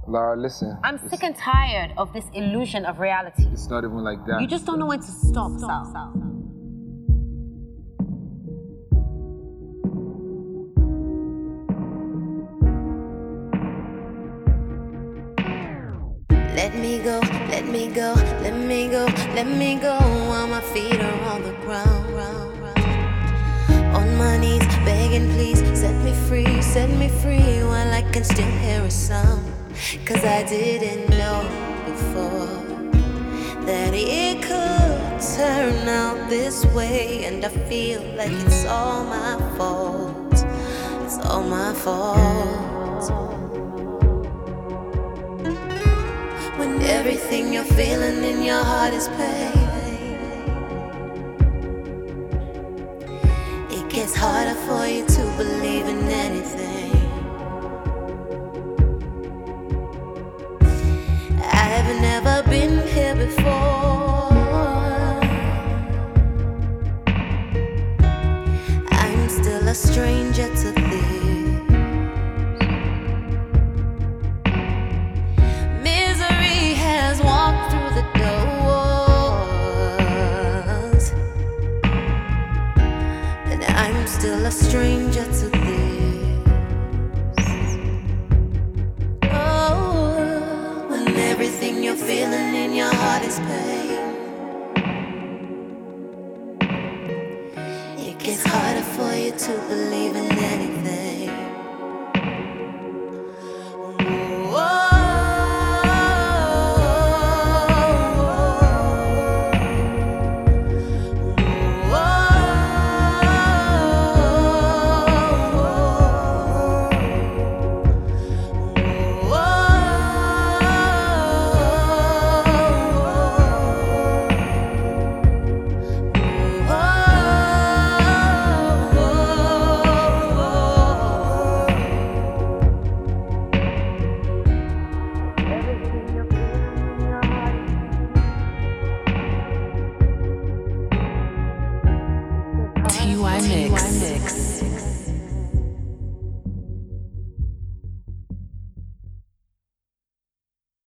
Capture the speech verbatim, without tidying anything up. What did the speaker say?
Lara, listen. I'm sick and tired of this illusion of reality. It's not even like that. You just don't know when to stop, Sal. Let me go, let me go, let me go, let me go while my feet are on the ground. On my knees, begging please, set me free, set me free while I can still hear a sound. Cause I didn't know before that it could turn out this way. And I feel like it's all my fault, it's all my fault. When everything you're feeling in your heart is pain, it gets harder for you to believe in anything. I've never been here before, I'm still a stranger to this. Still a stranger to this. Oh, when everything you're feeling in your heart is pain, it gets harder for you to believe in anything. T Y Mix.